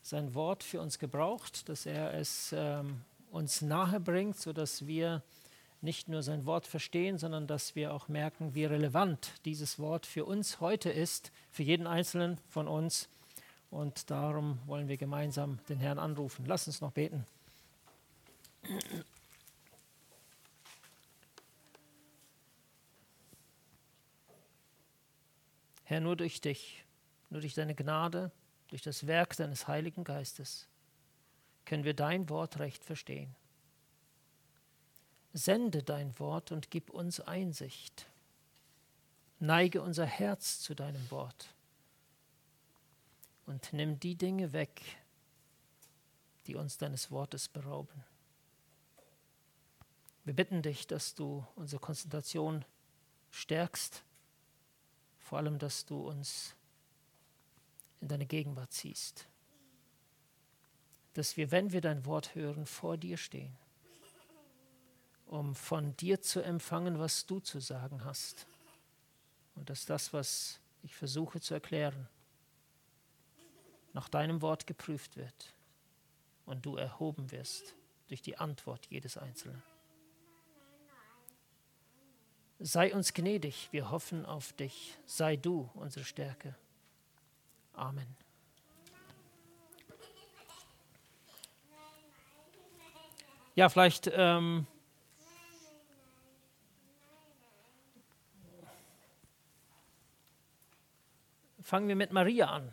sein Wort für uns gebraucht, dass er es uns nahe bringt, sodass wir nicht nur sein Wort verstehen, sondern dass wir auch merken, wie relevant dieses Wort für uns heute ist, für jeden Einzelnen von uns. Und darum wollen wir gemeinsam den Herrn anrufen. Lass uns noch beten. Herr, nur durch dich, nur durch deine Gnade, durch das Werk deines Heiligen Geistes können wir dein Wort recht verstehen. Sende dein Wort und gib uns Einsicht. Neige unser Herz zu deinem Wort und nimm die Dinge weg, die uns deines Wortes berauben. Wir bitten dich, dass du unsere Konzentration stärkst, vor allem, dass du uns in deine Gegenwart ziehst, dass wir, wenn wir dein Wort hören, vor dir stehen, um von dir zu empfangen, was du zu sagen hast. Und dass das, was ich versuche zu erklären, nach deinem Wort geprüft wird und du erhoben wirst durch die Antwort jedes Einzelnen. Sei uns gnädig, wir hoffen auf dich. Sei du unsere Stärke. Amen. Ja, vielleicht fangen wir mit Maria an.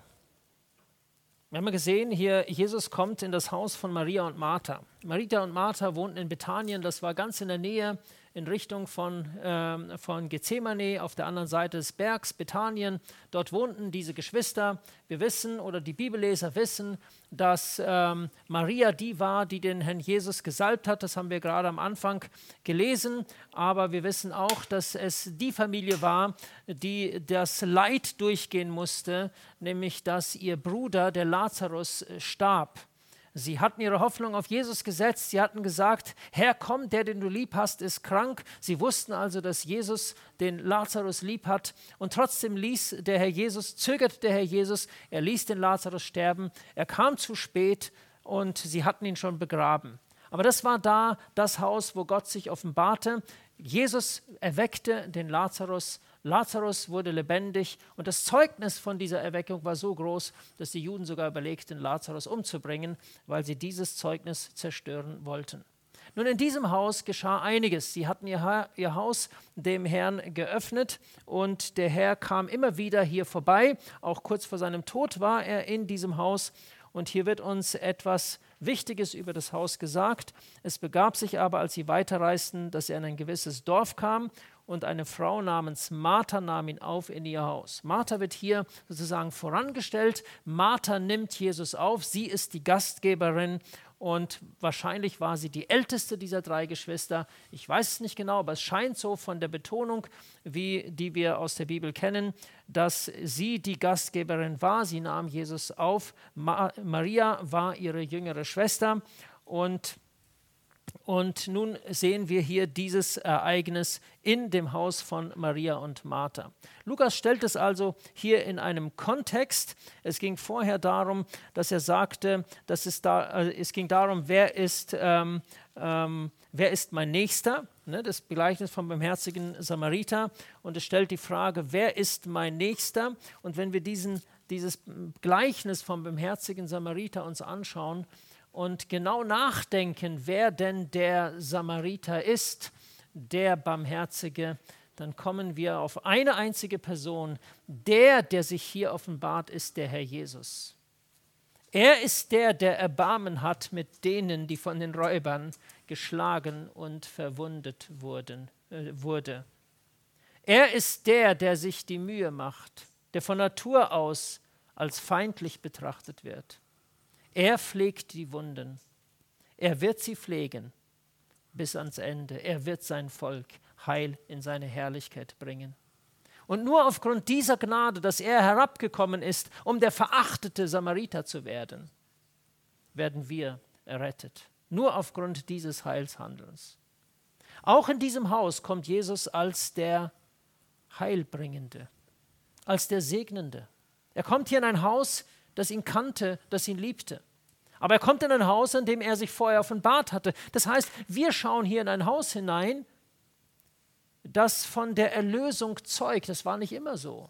Wir haben gesehen, hier Jesus kommt in das Haus von Maria und Martha. Maria und Martha wohnten in Bethanien, das war ganz in der Nähe, in Richtung von Gethsemane, auf der anderen Seite des Bergs, Bethanien. Dort wohnten diese Geschwister. Wir wissen, oder die Bibelleser wissen, dass Maria die war, die den Herrn Jesus gesalbt hat. Das haben wir gerade am Anfang gelesen. Aber wir wissen auch, dass es die Familie war, die das Leid durchgehen musste, nämlich dass ihr Bruder, der Lazarus, starb. Sie hatten ihre Hoffnung auf Jesus gesetzt. Sie hatten gesagt, Herr, komm, der, den du lieb hast, ist krank. Sie wussten also, dass Jesus den Lazarus lieb hat. Und trotzdem zögerte der Herr Jesus. Er ließ den Lazarus sterben. Er kam zu spät und sie hatten ihn schon begraben. Aber das war da das Haus, wo Gott sich offenbarte. Jesus erweckte den Lazarus. Lazarus wurde lebendig und das Zeugnis von dieser Erweckung war so groß, dass die Juden sogar überlegten, Lazarus umzubringen, weil sie dieses Zeugnis zerstören wollten. Nun, in diesem Haus geschah einiges. Sie hatten ihr Haus dem Herrn geöffnet und der Herr kam immer wieder hier vorbei. Auch kurz vor seinem Tod war er in diesem Haus. Und hier wird uns etwas Wichtiges über das Haus gesagt. Es begab sich aber, als sie weiterreisten, dass er in ein gewisses Dorf kam und eine Frau namens Martha nahm ihn auf in ihr Haus. Martha wird hier sozusagen vorangestellt. Martha nimmt Jesus auf. Sie ist die Gastgeberin und wahrscheinlich war sie die älteste dieser drei Geschwister. Ich weiß es nicht genau, aber es scheint so von der Betonung, die wir aus der Bibel kennen, dass sie die Gastgeberin war. Sie nahm Jesus auf. Maria war ihre jüngere Schwester und nun sehen wir hier dieses Ereignis in dem Haus von Maria und Martha. Lukas stellt es also hier in einem Kontext. Es ging vorher darum, dass er sagte, es ging darum, wer ist mein Nächster? Ne, das Gleichnis vom barmherzigen Samariter. Und es stellt die Frage, wer ist mein Nächster? Und wenn wir dieses Gleichnis vom barmherzigen Samariter uns anschauen, und genau nachdenken, wer denn der Samariter ist, der Barmherzige, dann kommen wir auf eine einzige Person. Der sich hier offenbart, ist der Herr Jesus. Er ist der Erbarmen hat mit denen, die von den Räubern geschlagen und verwundet wurde. Er ist der sich die Mühe macht, der von Natur aus als feindlich betrachtet wird. Er pflegt die Wunden. Er wird sie pflegen bis ans Ende. Er wird sein Volk heil in seine Herrlichkeit bringen. Und nur aufgrund dieser Gnade, dass er herabgekommen ist, um der verachtete Samariter zu werden, werden wir errettet. Nur aufgrund dieses Heilshandelns. Auch in diesem Haus kommt Jesus als der Heilbringende, als der Segnende. Er kommt hier in ein Haus, das ihn kannte, das ihn liebte. Aber er kommt in ein Haus, in dem er sich vorher offenbart hatte. Das heißt, wir schauen hier in ein Haus hinein, das von der Erlösung zeugt. Das war nicht immer so.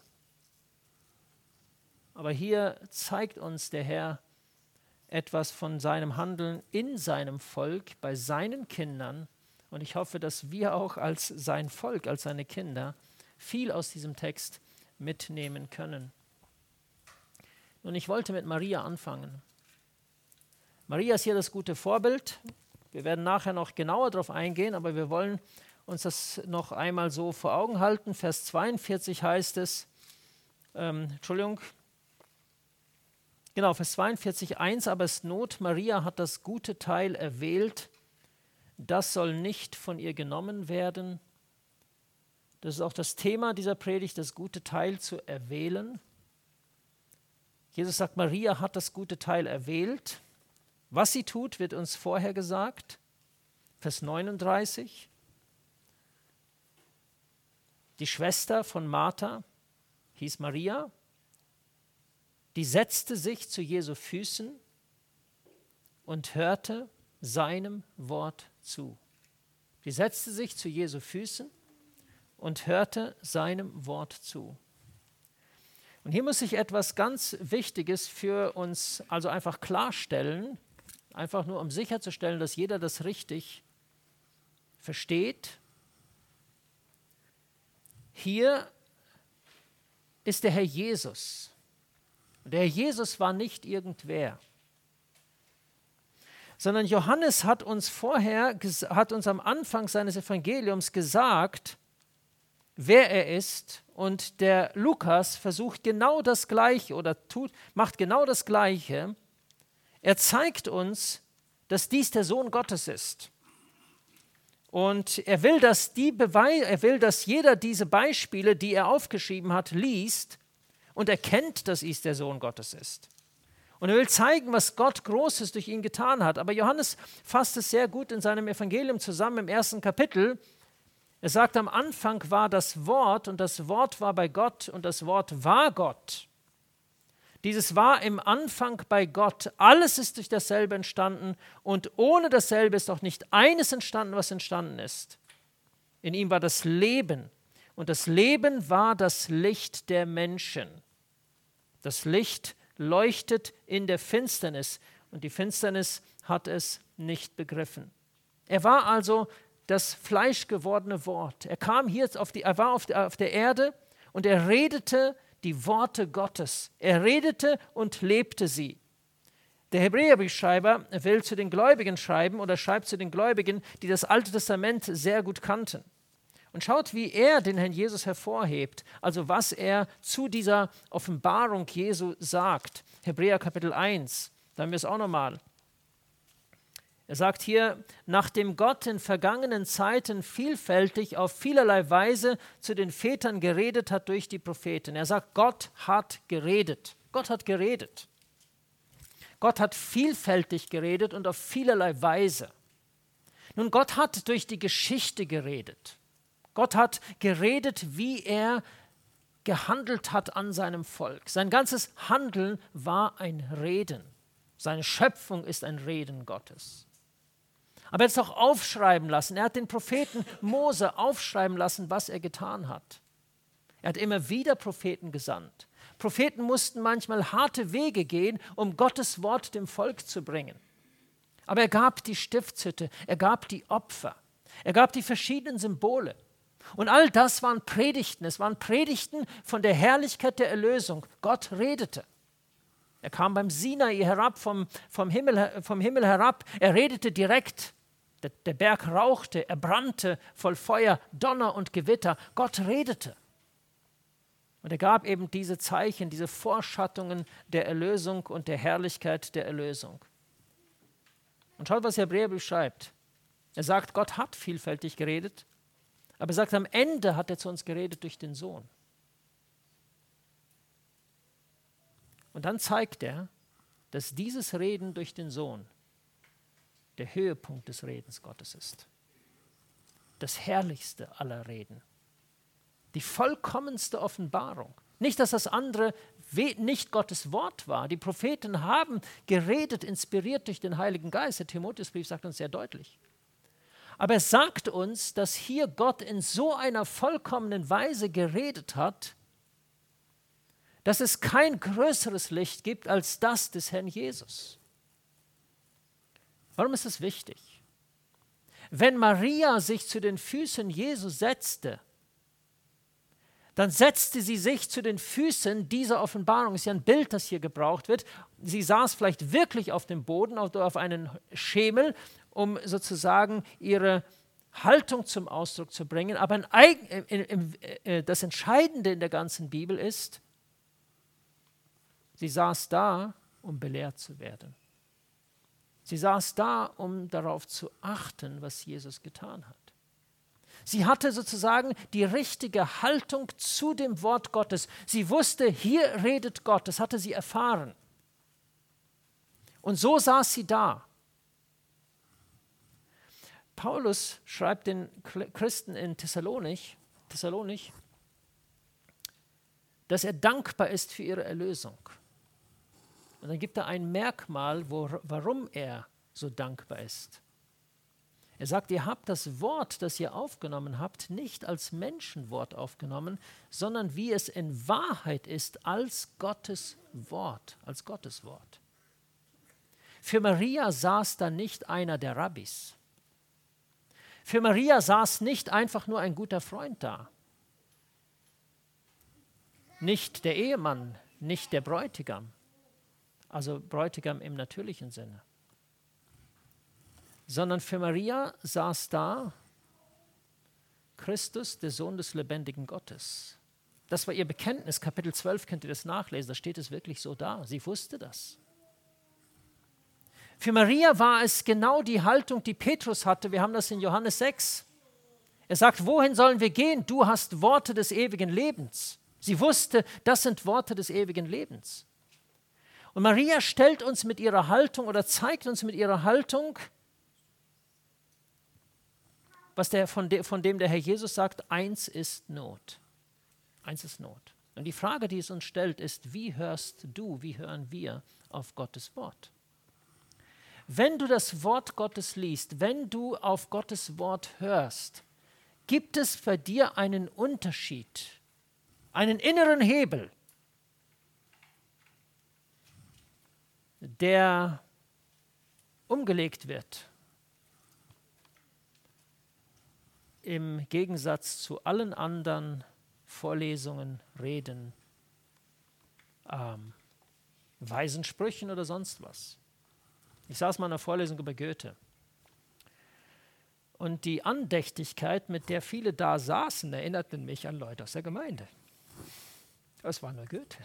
Aber hier zeigt uns der Herr etwas von seinem Handeln in seinem Volk, bei seinen Kindern. Und ich hoffe, dass wir auch als sein Volk, als seine Kinder, viel aus diesem Text mitnehmen können. Und ich wollte mit Maria anfangen. Maria ist hier das gute Vorbild. Wir werden nachher noch genauer darauf eingehen, aber wir wollen uns das noch einmal so vor Augen halten. Vers 42 heißt es, Vers 42, 1, aber es Not, Maria hat das gute Teil erwählt, das soll nicht von ihr genommen werden. Das ist auch das Thema dieser Predigt, das gute Teil zu erwählen. Jesus sagt, Maria hat das gute Teil erwählt. Was sie tut, wird uns vorher gesagt. Vers 39. Die Schwester von Martha hieß Maria. Die setzte sich zu Jesu Füßen und hörte seinem Wort zu. Die setzte sich zu Jesu Füßen und hörte seinem Wort zu. Und hier muss ich etwas ganz Wichtiges für uns also einfach klarstellen, einfach nur um sicherzustellen, dass jeder das richtig versteht. Hier ist der Herr Jesus. Und der Herr Jesus war nicht irgendwer, sondern Johannes hat uns am Anfang seines Evangeliums gesagt, wer er ist, und der Lukas versucht genau das Gleiche oder macht genau das Gleiche. Er zeigt uns, dass dies der Sohn Gottes ist. Und er will, dass jeder diese Beispiele, die er aufgeschrieben hat, liest und erkennt, dass dies der Sohn Gottes ist. Und er will zeigen, was Gott Großes durch ihn getan hat. Aber Johannes fasst es sehr gut in seinem Evangelium zusammen im 1. Kapitel. Er sagt, am Anfang war das Wort und das Wort war bei Gott und das Wort war Gott. Dieses war im Anfang bei Gott. Alles ist durch dasselbe entstanden und ohne dasselbe ist auch nicht eines entstanden, was entstanden ist. In ihm war das Leben und das Leben war das Licht der Menschen. Das Licht leuchtet in der Finsternis und die Finsternis hat es nicht begriffen. Er war also das fleischgewordene Wort. Er war auf der Erde und er redete die Worte Gottes. Er redete und lebte sie. Der Hebräerbriefschreiber will zu den Gläubigen schreiben oder schreibt zu den Gläubigen, die das Alte Testament sehr gut kannten. Und schaut, wie er den Herrn Jesus hervorhebt, also was er zu dieser Offenbarung Jesu sagt. Hebräer Kapitel 1, da haben wir es auch nochmal. Er sagt hier, nachdem Gott in vergangenen Zeiten vielfältig auf vielerlei Weise zu den Vätern geredet hat durch die Propheten. Er sagt, Gott hat geredet. Gott hat geredet. Gott hat vielfältig geredet und auf vielerlei Weise. Nun, Gott hat durch die Geschichte geredet. Gott hat geredet, wie er gehandelt hat an seinem Volk. Sein ganzes Handeln war ein Reden. Seine Schöpfung ist ein Reden Gottes. Aber er hat es auch aufschreiben lassen. Er hat den Propheten Mose aufschreiben lassen, was er getan hat. Er hat immer wieder Propheten gesandt. Propheten mussten manchmal harte Wege gehen, um Gottes Wort dem Volk zu bringen. Aber er gab die Stiftshütte, er gab die Opfer, er gab die verschiedenen Symbole. Und all das waren Predigten. Es waren Predigten von der Herrlichkeit der Erlösung. Gott redete. Er kam beim Sinai herab, vom Himmel herab. Er redete direkt. Der Berg rauchte, er brannte voll Feuer, Donner und Gewitter. Gott redete. Und er gab eben diese Zeichen, diese Vorschattungen der Erlösung und der Herrlichkeit der Erlösung. Und schaut, was der Hebräerbrief schreibt. Er sagt, Gott hat vielfältig geredet, aber er sagt, am Ende hat er zu uns geredet durch den Sohn. Und dann zeigt er, dass dieses Reden durch den Sohn der Höhepunkt des Redens Gottes ist. Das herrlichste aller Reden. Die vollkommenste Offenbarung. Nicht, dass das andere nicht Gottes Wort war. Die Propheten haben geredet, inspiriert durch den Heiligen Geist. Der Timotheusbrief sagt uns sehr deutlich. Aber es sagt uns, dass hier Gott in so einer vollkommenen Weise geredet hat, dass es kein größeres Licht gibt als das des Herrn Jesus. Warum ist das wichtig? Wenn Maria sich zu den Füßen Jesu setzte, dann setzte sie sich zu den Füßen dieser Offenbarung. Das ist ja ein Bild, das hier gebraucht wird. Sie saß vielleicht wirklich auf dem Boden, auf einen Schemel, um sozusagen ihre Haltung zum Ausdruck zu bringen. Aber das Entscheidende in der ganzen Bibel ist, sie saß da, um belehrt zu werden. Sie saß da, um darauf zu achten, was Jesus getan hat. Sie hatte sozusagen die richtige Haltung zu dem Wort Gottes. Sie wusste, hier redet Gott, das hatte sie erfahren. Und so saß sie da. Paulus schreibt den Christen in Thessalonik, dass er dankbar ist für ihre Erlösung. Und dann gibt er ein Merkmal, warum er so dankbar ist. Er sagt, ihr habt das Wort, das ihr aufgenommen habt, nicht als Menschenwort aufgenommen, sondern wie es in Wahrheit ist, als Gottes Wort, als Gottes Wort. Für Maria saß da nicht einer der Rabbis. Für Maria saß nicht einfach nur ein guter Freund da. Nicht der Ehemann, nicht der Bräutigam. Also Bräutigam im natürlichen Sinne. Sondern für Maria saß da Christus, der Sohn des lebendigen Gottes. Das war ihr Bekenntnis. Kapitel 12 könnt ihr das nachlesen, da steht es wirklich so da. Sie wusste das. Für Maria war es genau die Haltung, die Petrus hatte. Wir haben das in Johannes 6. Er sagt, wohin sollen wir gehen? Du hast Worte des ewigen Lebens. Sie wusste, das sind Worte des ewigen Lebens. Und Maria stellt uns mit ihrer Haltung oder zeigt uns mit ihrer Haltung, von dem der Herr Jesus sagt, eins ist Not. Eins ist Not. Und die Frage, die es uns stellt, ist, wie hörst du, wie hören wir auf Gottes Wort? Wenn du das Wort Gottes liest, wenn du auf Gottes Wort hörst, gibt es bei dir einen Unterschied, einen inneren Hebel, der umgelegt wird. Im Gegensatz zu allen anderen Vorlesungen, Reden, weisen Sprüchen oder sonst was. Ich saß mal in einer Vorlesung über Goethe. Und die Andächtigkeit, mit der viele da saßen, erinnerten mich an Leute aus der Gemeinde. Es war nur Goethe.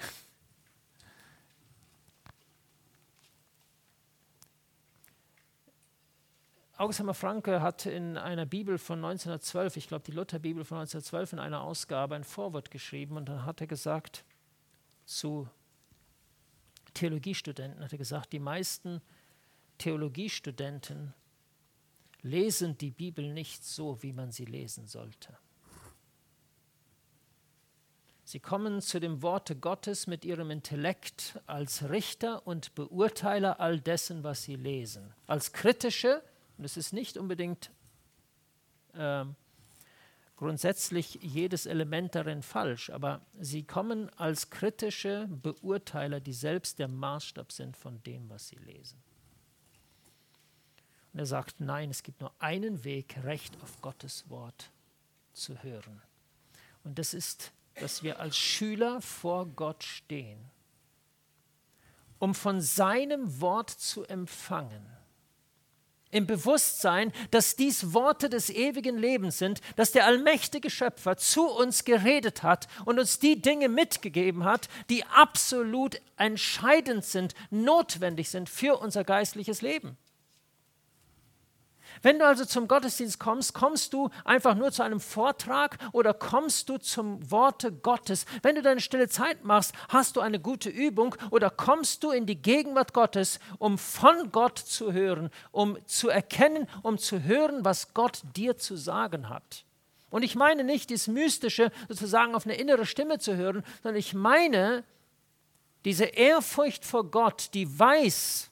August Hammer Franke hat in einer Bibel von 1912, ich glaube die Lutherbibel von 1912, in einer Ausgabe ein Vorwort geschrieben und dann hat er gesagt, zu Theologiestudenten, hat er gesagt, die meisten Theologiestudenten lesen die Bibel nicht so, wie man sie lesen sollte. Sie kommen zu dem Worte Gottes mit ihrem Intellekt als Richter und Beurteiler all dessen, was sie lesen. Als kritische, und es ist nicht unbedingt grundsätzlich jedes Element darin falsch, aber sie kommen als kritische Beurteiler, die selbst der Maßstab sind von dem, was sie lesen. Und er sagt, nein, es gibt nur einen Weg, Recht auf Gottes Wort zu hören. Und das ist, dass wir als Schüler vor Gott stehen, um von seinem Wort zu empfangen. Im Bewusstsein, dass dies Worte des ewigen Lebens sind, dass der allmächtige Schöpfer zu uns geredet hat und uns die Dinge mitgegeben hat, die absolut entscheidend sind, notwendig sind für unser geistliches Leben. Wenn du also zum Gottesdienst kommst, kommst du einfach nur zu einem Vortrag oder kommst du zum Worte Gottes? Wenn du deine stille Zeit machst, hast du eine gute Übung oder kommst du in die Gegenwart Gottes, um von Gott zu hören, um zu erkennen, um zu hören, was Gott dir zu sagen hat? Und ich meine nicht dieses Mystische, sozusagen auf eine innere Stimme zu hören, sondern ich meine Diese Ehrfurcht vor Gott, die weiß,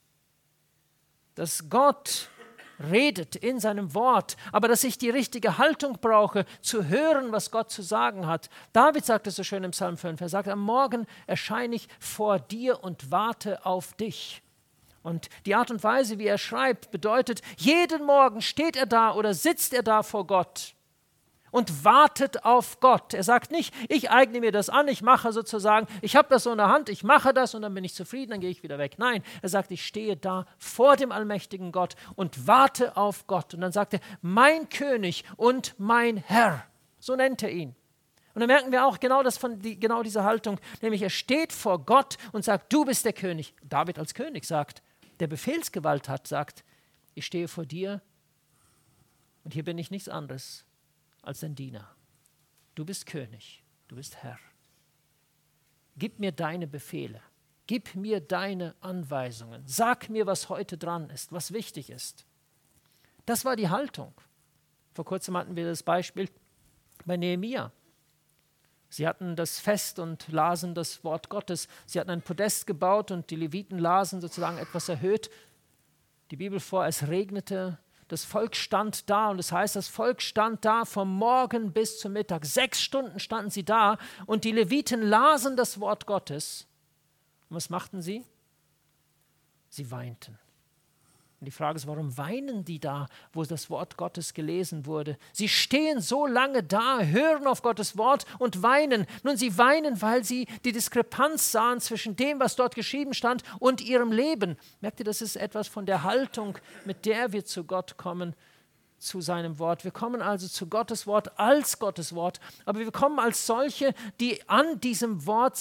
dass Gott redet in seinem Wort, aber dass ich die richtige Haltung brauche, zu hören, was Gott zu sagen hat. David sagt es so schön im Psalm 5, er sagt, am Morgen erscheine ich vor dir und warte auf dich. Und die Art und Weise, wie er schreibt, bedeutet, jeden Morgen steht er da oder sitzt er da vor Gott und wartet auf Gott. Er sagt nicht, ich eigne mir das an, ich mache sozusagen, ich habe das so in der Hand, ich mache das und dann bin ich zufrieden, dann gehe ich wieder weg. Nein, er sagt, ich stehe da vor dem allmächtigen Gott und warte auf Gott. Und dann sagt er, mein König und mein Herr. So nennt er ihn. Und dann merken wir auch genau diese Haltung, nämlich er steht vor Gott und sagt, du bist der König. David als König sagt, der Befehlsgewalt hat, sagt, ich stehe vor dir und hier bin ich nichts anderes als ein Diener. Du bist König, du bist Herr. Gib mir deine Befehle, gib mir deine Anweisungen, sag mir, was heute dran ist, was wichtig ist. Das war die Haltung. Vor kurzem hatten wir das Beispiel bei Nehemia. Sie hatten das Fest und lasen das Wort Gottes. Sie hatten ein Podest gebaut und die Leviten lasen sozusagen etwas erhöht. Die Bibel vor, es regnete. Das Volk stand da und das heißt, das Volk stand da vom Morgen bis zum Mittag. 6 Stunden standen sie da und die Leviten lasen das Wort Gottes. Und was machten sie? Sie weinten. Und die Frage ist, warum weinen die da, wo das Wort Gottes gelesen wurde? Sie stehen so lange da, hören auf Gottes Wort und weinen. Nun, sie weinen, weil sie die Diskrepanz sahen zwischen dem, was dort geschrieben stand, und ihrem Leben. Merkt ihr, das ist etwas von der Haltung, mit der wir zu Gott kommen, zu seinem Wort. Wir kommen also zu Gottes Wort als Gottes Wort, aber wir kommen als solche, die an diesem Wort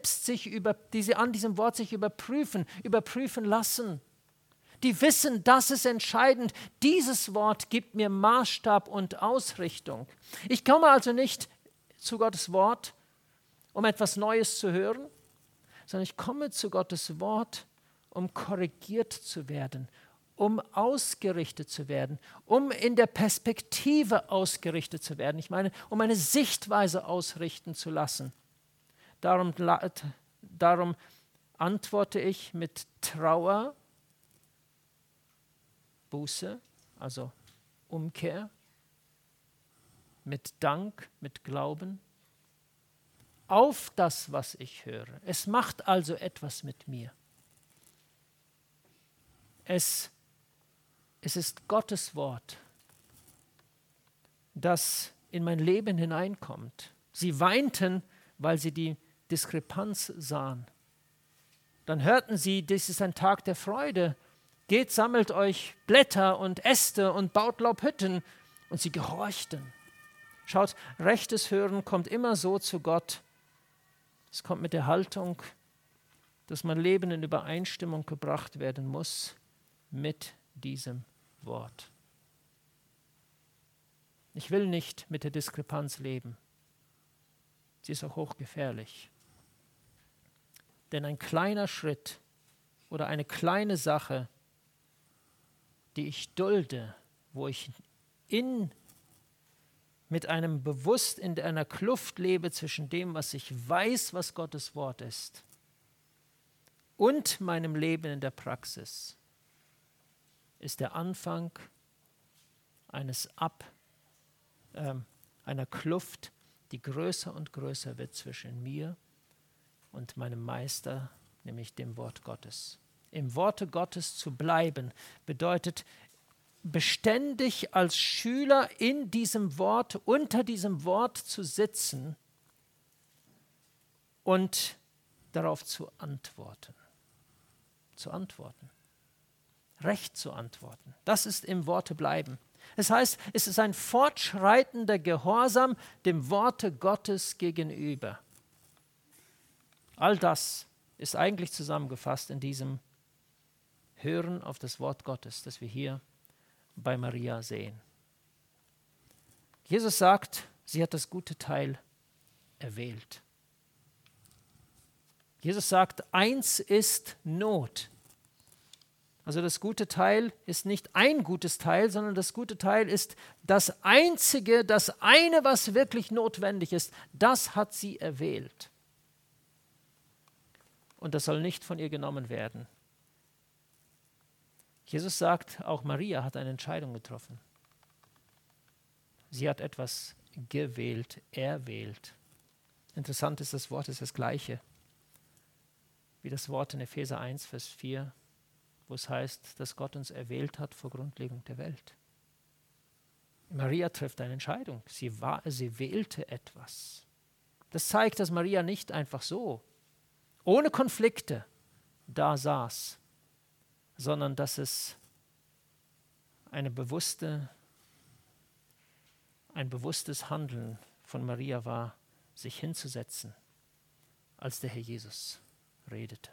überprüfen lassen. Die wissen, das ist entscheidend. Dieses Wort gibt mir Maßstab und Ausrichtung. Ich komme also nicht zu Gottes Wort, um etwas Neues zu hören, sondern ich komme zu Gottes Wort, um korrigiert zu werden, um ausgerichtet zu werden, um in der Perspektive ausgerichtet zu werden. Ich meine, um eine Sichtweise ausrichten zu lassen. Darum antworte ich mit Trauer, Buße, also Umkehr, mit Dank, mit Glauben, auf das, was ich höre. Es macht also etwas mit mir. Es ist Gottes Wort, das in mein Leben hineinkommt. Sie weinten, weil sie die Diskrepanz sahen. Dann hörten sie, dies ist ein Tag der Freude. Geht, sammelt euch Blätter und Äste und baut Laubhütten. Und sie gehorchten. Schaut, rechtes Hören kommt immer so zu Gott. Es kommt mit der Haltung, dass mein Leben in Übereinstimmung gebracht werden muss mit diesem Wort. Ich will nicht mit der Diskrepanz leben. Sie ist auch hochgefährlich. Denn ein kleiner Schritt oder eine kleine Sache, die ich dulde, wo ich mit einem bewusst in einer Kluft lebe zwischen dem, was ich weiß, was Gottes Wort ist, und meinem Leben in der Praxis, ist der Anfang einer Kluft, die größer und größer wird zwischen mir und meinem Meister, nämlich dem Wort Gottes. Im Worte Gottes zu bleiben, bedeutet beständig als Schüler in diesem Wort, unter diesem Wort zu sitzen und darauf zu antworten. Recht zu antworten. Das ist im Worte bleiben. Das heißt, es ist ein fortschreitender Gehorsam dem Worte Gottes gegenüber. All das ist eigentlich zusammengefasst in diesem Hören auf das Wort Gottes, das wir hier bei Maria sehen. Jesus sagt, sie hat das gute Teil erwählt. Jesus sagt, eins ist Not. Also das gute Teil ist nicht ein gutes Teil, sondern das gute Teil ist das Einzige, das eine, was wirklich notwendig ist. Das hat sie erwählt. und das soll nicht von ihr genommen werden. Jesus sagt, auch Maria hat eine Entscheidung getroffen. Sie hat etwas gewählt, erwählt. Interessant ist, das Wort ist das gleiche wie das Wort in Epheser 1, Vers 4, wo es heißt, dass Gott uns erwählt hat vor Grundlegung der Welt. Maria trifft eine Entscheidung. Sie wählte etwas. Das zeigt, dass Maria nicht einfach so, ohne Konflikte, da saß, sondern dass es ein bewusstes Handeln von Maria war, sich hinzusetzen, als der Herr Jesus redete.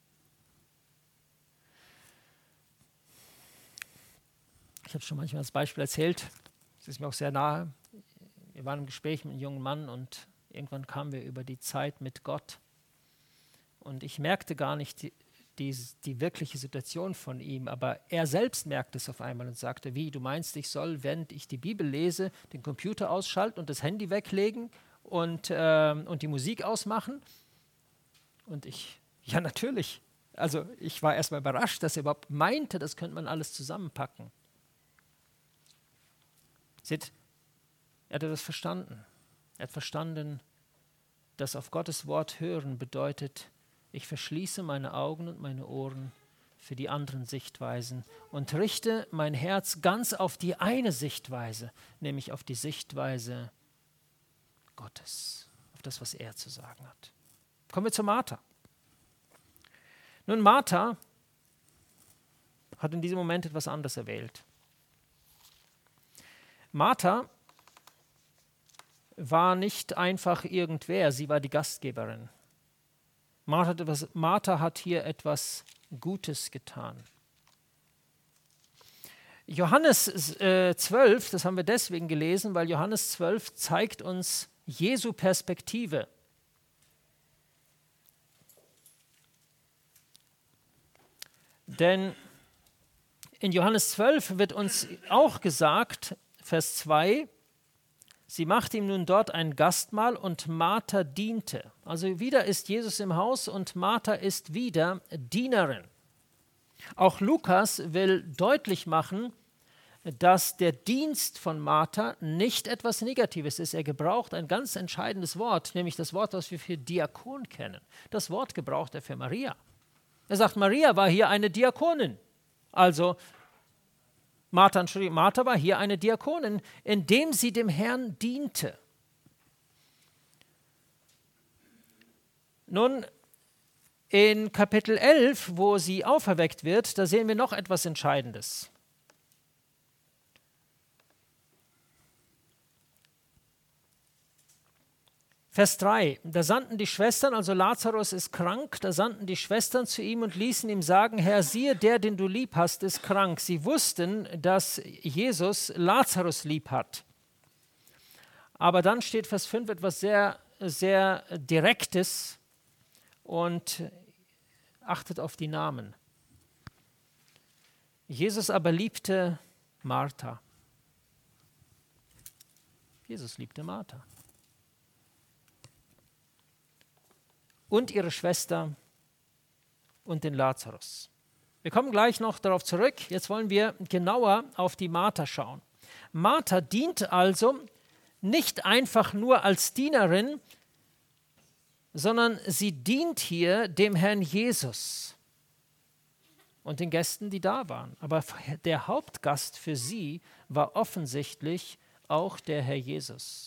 Ich habe schon manchmal das Beispiel erzählt, es ist mir auch sehr nahe. Wir waren im Gespräch mit einem jungen Mann und irgendwann kamen wir über die Zeit mit Gott. Und ich merkte gar nicht die wirkliche Situation von ihm, aber er selbst merkte es auf einmal und sagte, wie, du meinst, ich soll, während ich die Bibel lese, den Computer ausschalten und das Handy weglegen und die Musik ausmachen? Und ich, ja natürlich. Also ich war erstmal überrascht, dass er überhaupt meinte, das könnte man alles zusammenpacken. Seht, er hat das verstanden. Er hat verstanden, dass auf Gottes Wort hören bedeutet, ich verschließe meine Augen und meine Ohren für die anderen Sichtweisen und richte mein Herz ganz auf die eine Sichtweise, nämlich auf die Sichtweise Gottes, auf das, was er zu sagen hat. Kommen wir zu Martha. Nun, Martha hat in diesem Moment etwas anderes erwählt. Martha war nicht einfach irgendwer, sie war die Gastgeberin. Martha hat hier etwas Gutes getan. Johannes 12, das haben wir deswegen gelesen, weil Johannes 12 zeigt uns Jesu Perspektive. Denn in Johannes 12 wird uns auch gesagt, Vers 2, sie machte ihm nun dort ein Gastmahl und Martha diente. Also wieder ist Jesus im Haus und Martha ist wieder Dienerin. Auch Lukas will deutlich machen, dass der Dienst von Martha nicht etwas Negatives ist. Er gebraucht ein ganz entscheidendes Wort, nämlich das Wort, das wir für Diakon kennen. Das Wort gebraucht er für Maria. Er sagt, Maria war hier eine Diakonin. Also Martha war hier eine Diakonin, indem sie dem Herrn diente. Nun, in Kapitel 11, wo sie auferweckt wird, da sehen wir noch etwas Entscheidendes. Vers 3, da sandten die Schwestern, also Lazarus ist krank, da sandten die Schwestern zu ihm und ließen ihm sagen, Herr, siehe, der, den du lieb hast, ist krank. Sie wussten, dass Jesus Lazarus lieb hat. Aber dann steht Vers 5 etwas sehr, sehr Direktes und achtet auf die Namen. Jesus aber liebte Martha. Jesus liebte Martha. Und ihre Schwester und den Lazarus. Wir kommen gleich noch darauf zurück. Jetzt wollen wir genauer auf die Martha schauen. Martha dient also nicht einfach nur als Dienerin, sondern sie dient hier dem Herrn Jesus und den Gästen, die da waren. Aber der Hauptgast für sie war offensichtlich auch der Herr Jesus.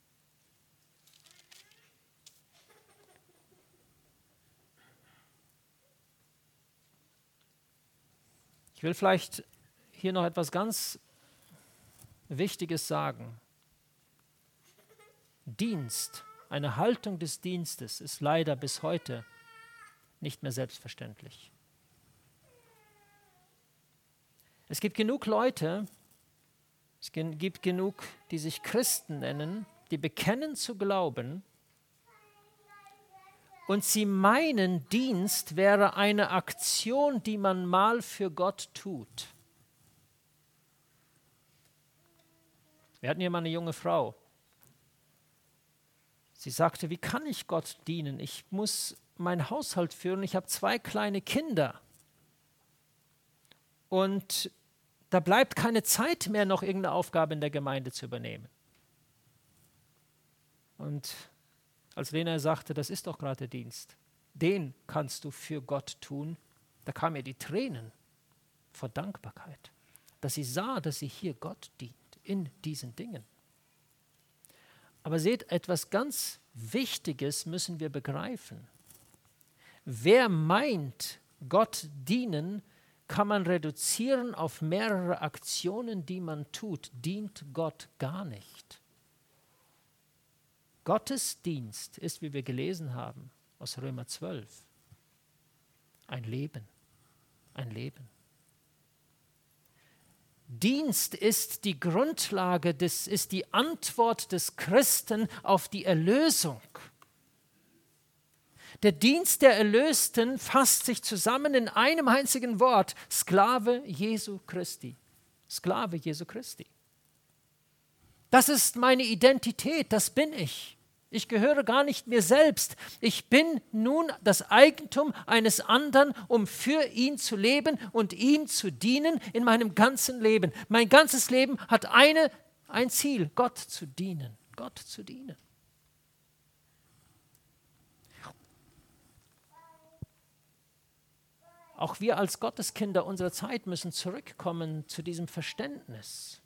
Ich will vielleicht hier noch etwas ganz Wichtiges sagen. Dienst, eine Haltung des Dienstes ist leider bis heute nicht mehr selbstverständlich. Es gibt genug Leute, es gibt genug, die sich Christen nennen, die bekennen zu glauben, und sie meinen, Dienst wäre eine Aktion, die man mal für Gott tut. Wir hatten hier mal eine junge Frau. Sie sagte, wie kann ich Gott dienen? Ich muss meinen Haushalt führen. Ich habe 2 kleine Kinder. Und da bleibt keine Zeit mehr, noch irgendeine Aufgabe in der Gemeinde zu übernehmen. Und als Lena sagte, das ist doch gerade der Dienst, den kannst du für Gott tun, da kamen ihr die Tränen vor Dankbarkeit, dass sie sah, dass sie hier Gott dient in diesen Dingen. Aber seht, etwas ganz Wichtiges müssen wir begreifen. Wer meint, Gott dienen, kann man reduzieren auf mehrere Aktionen, die man tut, dient Gott gar nicht. Gottesdienst ist, wie wir gelesen haben, aus Römer 12, ein Leben, ein Leben. Dienst ist die Grundlage, ist die Antwort des Christen auf die Erlösung. Der Dienst der Erlösten fasst sich zusammen in einem einzigen Wort: Sklave Jesu Christi. Sklave Jesu Christi. Das ist meine Identität, das bin ich. Ich gehöre gar nicht mir selbst. Ich bin nun das Eigentum eines anderen, um für ihn zu leben und ihm zu dienen in meinem ganzen Leben. Mein ganzes Leben hat ein Ziel: Gott zu dienen. Gott zu dienen. Auch wir als Gotteskinder unserer Zeit müssen zurückkommen zu diesem Verständnis,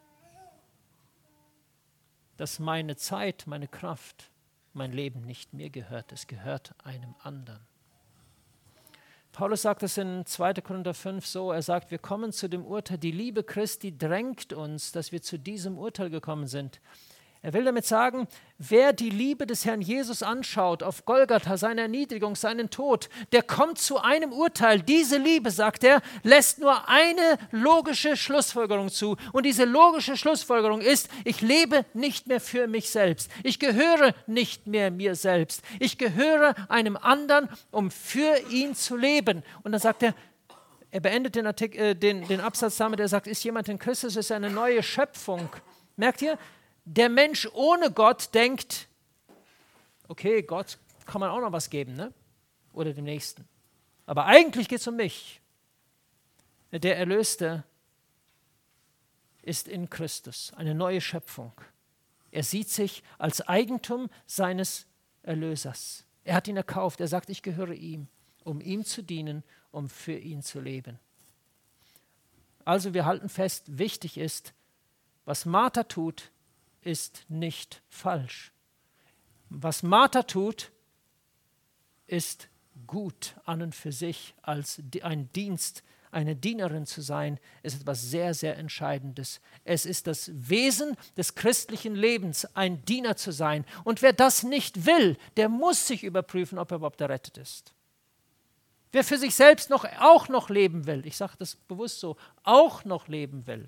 dass meine Zeit, meine Kraft, mein Leben nicht mir gehört, es gehört einem anderen. Paulus sagt es in 2. Korinther 5 so, er sagt, wir kommen zu dem Urteil, die Liebe Christi drängt uns, dass wir zu diesem Urteil gekommen sind. Er will damit sagen, wer die Liebe des Herrn Jesus anschaut, auf Golgatha, seine Erniedrigung, seinen Tod, der kommt zu einem Urteil. Diese Liebe, sagt er, lässt nur eine logische Schlussfolgerung zu. Und diese logische Schlussfolgerung ist, ich lebe nicht mehr für mich selbst. Ich gehöre nicht mehr mir selbst. Ich gehöre einem anderen, um für ihn zu leben. Und dann sagt er beendet den Absatz damit, er sagt, ist jemand in Christus, ist eine neue Schöpfung. Merkt ihr? Der Mensch ohne Gott denkt, okay, Gott kann man auch noch was geben, ne? Oder dem Nächsten. Aber eigentlich geht es um mich. Der Erlöste ist in Christus, eine neue Schöpfung. Er sieht sich als Eigentum seines Erlösers. Er hat ihn erkauft. Er sagt, ich gehöre ihm, um ihm zu dienen, um für ihn zu leben. Also wir halten fest, wichtig ist, was Martha tut, ist nicht falsch. Was Martha tut, ist gut an und für sich. Als ein Dienst, eine Dienerin zu sein, ist etwas sehr, sehr Entscheidendes. Es ist das Wesen des christlichen Lebens, ein Diener zu sein. Und wer das nicht will, der muss sich überprüfen, ob er überhaupt errettet ist. Wer für sich selbst auch noch leben will, ich sage das bewusst so, auch noch leben will,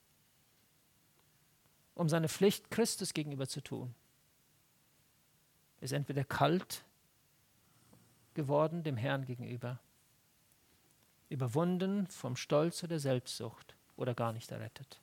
um seine Pflicht Christus gegenüber zu tun, ist entweder kalt geworden dem Herrn gegenüber, überwunden vom Stolz oder Selbstsucht oder gar nicht errettet.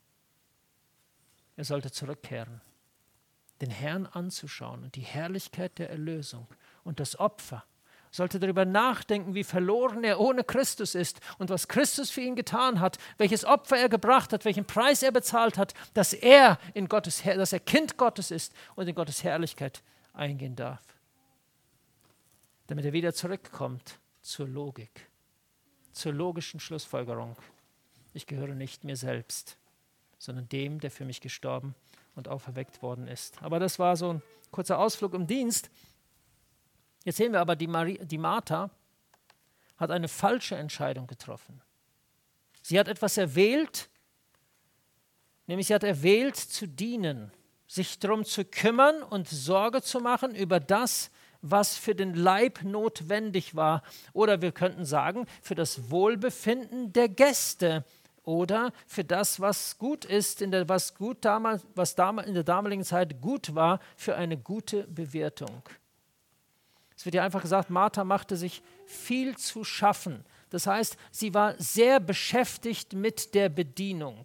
Er sollte zurückkehren, den Herrn anzuschauen und die Herrlichkeit der Erlösung und das Opfer, sollte darüber nachdenken, wie verloren er ohne Christus ist und was Christus für ihn getan hat, welches Opfer er gebracht hat, welchen Preis er bezahlt hat, dass er Kind Gottes ist und in Gottes Herrlichkeit eingehen darf. Damit er wieder zurückkommt zur Logik, zur logischen Schlussfolgerung. Ich gehöre nicht mir selbst, sondern dem, der für mich gestorben und auferweckt worden ist. Aber das war so ein kurzer Ausflug im Dienst. Jetzt sehen wir aber, die Martha hat eine falsche Entscheidung getroffen. Sie hat etwas erwählt, nämlich sie hat erwählt zu dienen, sich darum zu kümmern und Sorge zu machen über das, was für den Leib notwendig war. Oder wir könnten sagen, für das Wohlbefinden der Gäste oder für das, was gut ist, was in der damaligen Zeit gut war, für eine gute Bewirtung. Es wird ja einfach gesagt, Martha machte sich viel zu schaffen. Das heißt, sie war sehr beschäftigt mit der Bedienung.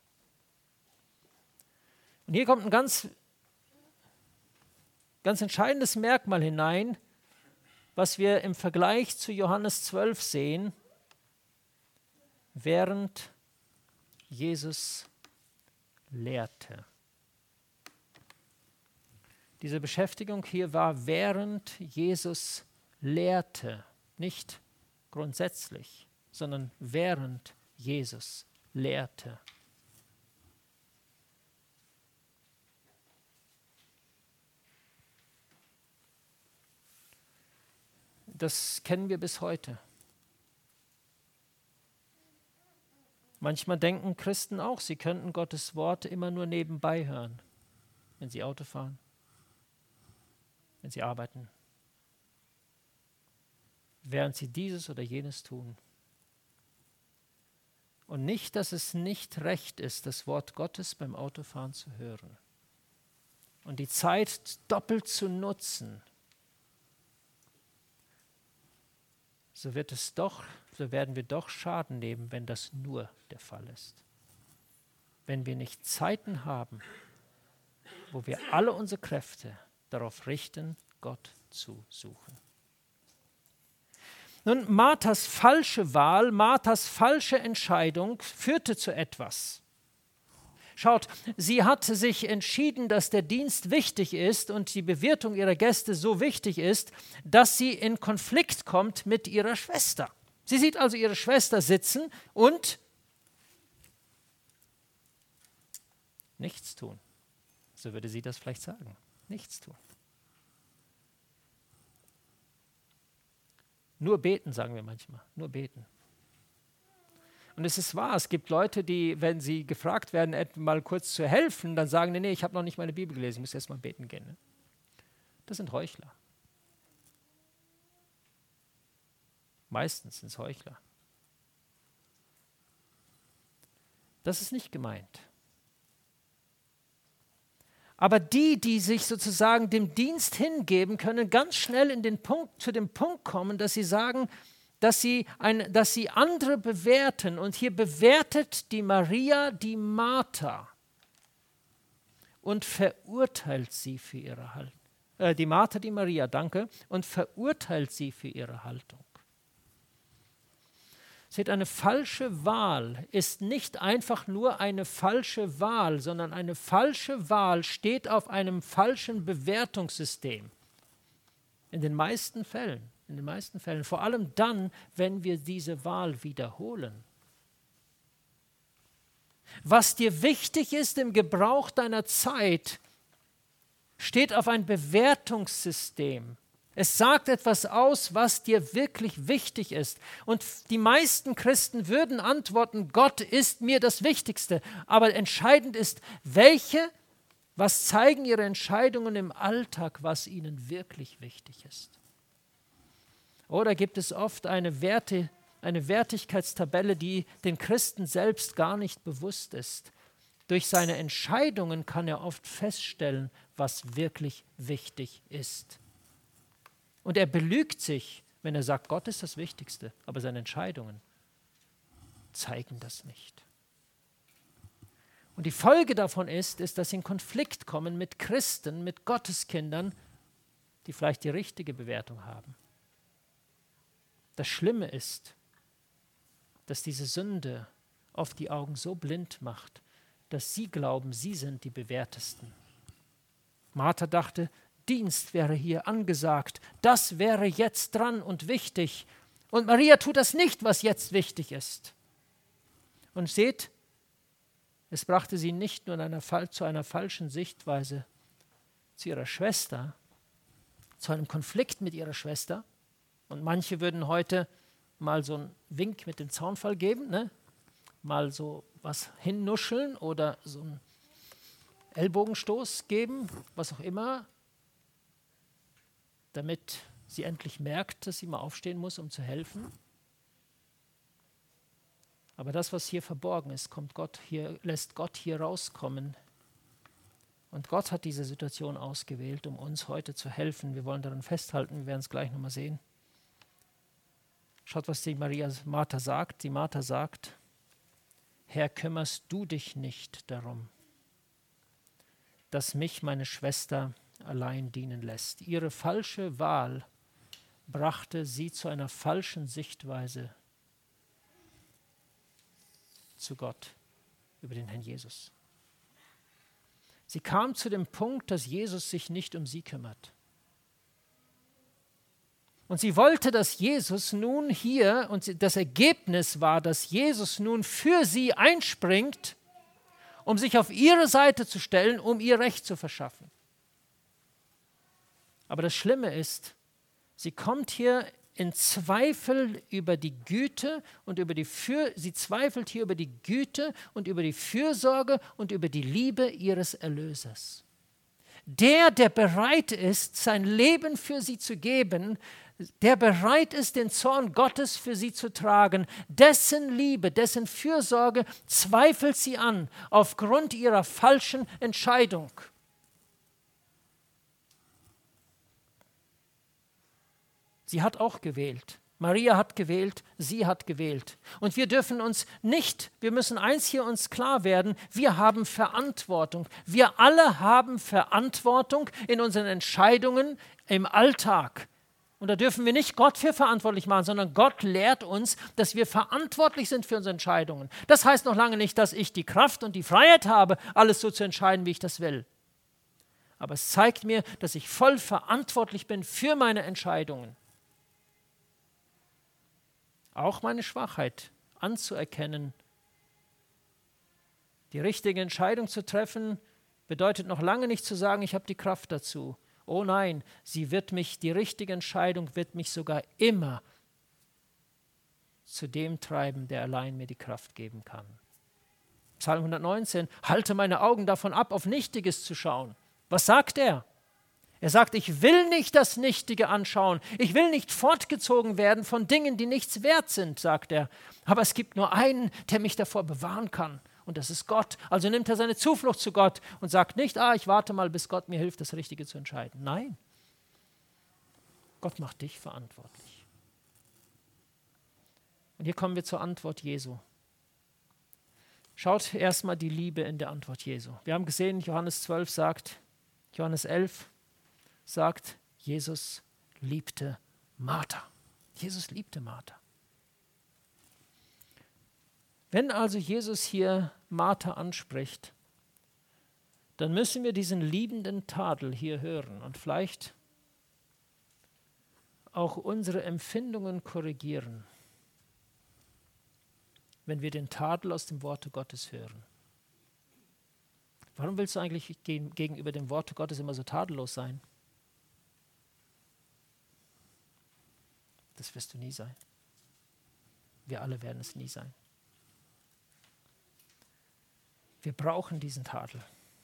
Und hier kommt ein ganz entscheidendes Merkmal hinein. was wir im Vergleich zu Johannes 12 sehen, während Jesus lehrte. Diese Beschäftigung hier war, während Jesus lehrte, nicht grundsätzlich, sondern während Jesus lehrte. Das kennen wir bis heute. Manchmal denken Christen auch, sie könnten Gottes Wort immer nur nebenbei hören, wenn sie Auto fahren, wenn sie arbeiten, während sie dieses oder jenes tun. Und nicht, dass es nicht recht ist, das Wort Gottes beim Autofahren zu hören und die Zeit doppelt zu nutzen, so werden wir doch Schaden nehmen, wenn das nur der Fall ist. Wenn wir nicht Zeiten haben, wo wir alle unsere Kräfte darauf richten, Gott zu suchen. Nun, Marthas falsche Wahl, Marthas falsche Entscheidung führte zu etwas. Schaut, sie hat sich entschieden, dass der Dienst wichtig ist und die Bewirtung ihrer Gäste so wichtig ist, dass sie in Konflikt kommt mit ihrer Schwester. Sie sieht also ihre Schwester sitzen und nichts tun. So würde sie das vielleicht sagen. Nichts tun. Nur beten, sagen wir manchmal. Nur beten. Und es ist wahr, es gibt Leute, die, wenn sie gefragt werden, mal kurz zu helfen, dann sagen, nee, ich habe noch nicht meine Bibel gelesen, ich muss erst mal beten gehen. Ne? Das sind Heuchler. Meistens sind es Heuchler. Das ist nicht gemeint. Aber die sich sozusagen dem Dienst hingeben, können ganz schnell zu dem Punkt kommen, dass sie sagen, dass sie andere bewerten. Und hier bewertet die Maria die Martha und verurteilt sie für ihre Haltung. Die Martha die Maria, danke, und verurteilt sie für ihre Haltung. Seht, eine falsche Wahl ist nicht einfach nur eine falsche Wahl, sondern eine falsche Wahl steht auf einem falschen Bewertungssystem. In den meisten Fällen, vor allem dann, wenn wir diese Wahl wiederholen. Was dir wichtig ist im Gebrauch deiner Zeit, steht auf ein Bewertungssystem. Es sagt etwas aus, was dir wirklich wichtig ist. Und die meisten Christen würden antworten, Gott ist mir das Wichtigste. Aber entscheidend ist, was zeigen ihre Entscheidungen im Alltag, was ihnen wirklich wichtig ist. Oder gibt es oft eine Wertigkeitstabelle, die den Christen selbst gar nicht bewusst ist. Durch seine Entscheidungen kann er oft feststellen, was wirklich wichtig ist. Und er belügt sich, wenn er sagt, Gott ist das Wichtigste, aber seine Entscheidungen zeigen das nicht. Und die Folge davon ist, dass sie in Konflikt kommen mit Christen, mit Gotteskindern, die vielleicht die richtige Bewertung haben. Das Schlimme ist, dass diese Sünde oft die Augen so blind macht, dass sie glauben, sie sind die Bewährtesten. Martha dachte, Dienst wäre hier angesagt, das wäre jetzt dran und wichtig. Und Maria tut das nicht, was jetzt wichtig ist. Und seht, es brachte sie nicht nur zu einer falschen Sichtweise zu ihrer Schwester, zu einem Konflikt mit ihrer Schwester. Und manche würden heute mal so einen Wink mit dem Zaunfall geben, ne? Mal so was hinnuscheln oder so einen Ellbogenstoß geben, was auch immer, damit sie endlich merkt, dass sie mal aufstehen muss, um zu helfen. Aber das, was hier verborgen ist, lässt Gott hier rauskommen. Und Gott hat diese Situation ausgewählt, um uns heute zu helfen. Wir wollen daran festhalten, wir werden es gleich nochmal sehen. Schaut, was die Martha sagt. Die Martha sagt, Herr, kümmerst du dich nicht darum, dass mich meine Schwester allein dienen lässt. Ihre falsche Wahl brachte sie zu einer falschen Sichtweise zu Gott über den Herrn Jesus. Sie kam zu dem Punkt, dass Jesus sich nicht um sie kümmert. Und sie wollte, dass Jesus nun hier, und das Ergebnis war, dass Jesus nun für sie einspringt, um sich auf ihre Seite zu stellen, um ihr Recht zu verschaffen. Aber das Schlimme ist, sie kommt hier in Zweifel über die Güte und sie zweifelt hier über die Güte und über die Fürsorge und über die Liebe ihres Erlösers. Der bereit ist, sein Leben für sie zu geben, der bereit ist, den Zorn Gottes für sie zu tragen, dessen Liebe, dessen Fürsorge zweifelt sie an aufgrund ihrer falschen Entscheidung. Sie hat auch gewählt. Maria hat gewählt, sie hat gewählt. Und wir müssen eins hier uns klar werden, wir haben Verantwortung. Wir alle haben Verantwortung in unseren Entscheidungen im Alltag. Und da dürfen wir nicht Gott für verantwortlich machen, sondern Gott lehrt uns, dass wir verantwortlich sind für unsere Entscheidungen. Das heißt noch lange nicht, dass ich die Kraft und die Freiheit habe, alles so zu entscheiden, wie ich das will. Aber es zeigt mir, dass ich voll verantwortlich bin für meine Entscheidungen. Auch meine Schwachheit anzuerkennen. Die richtige Entscheidung zu treffen, bedeutet noch lange nicht zu sagen, ich habe die Kraft dazu. Oh nein, die richtige Entscheidung wird mich sogar immer zu dem treiben, der allein mir die Kraft geben kann. Psalm 119, halte meine Augen davon ab, auf Nichtiges zu schauen. Was sagt er? Er sagt, ich will nicht das Nichtige anschauen. Ich will nicht fortgezogen werden von Dingen, die nichts wert sind, sagt er. Aber es gibt nur einen, der mich davor bewahren kann. Und das ist Gott. Also nimmt er seine Zuflucht zu Gott und sagt nicht, ich warte mal, bis Gott mir hilft, das Richtige zu entscheiden. Nein. Gott macht dich verantwortlich. Und hier kommen wir zur Antwort Jesu. Schaut erstmal die Liebe in der Antwort Jesu. Wir haben gesehen, Johannes 11 sagt, Jesus liebte Martha. Jesus liebte Martha. Wenn also Jesus hier Martha anspricht, dann müssen wir diesen liebenden Tadel hier hören und vielleicht auch unsere Empfindungen korrigieren, wenn wir den Tadel aus dem Worte Gottes hören. Warum willst du eigentlich gegenüber dem Worte Gottes immer so tadellos sein? Das wirst du nie sein. Wir alle werden es nie sein. Wir brauchen diesen Tadel.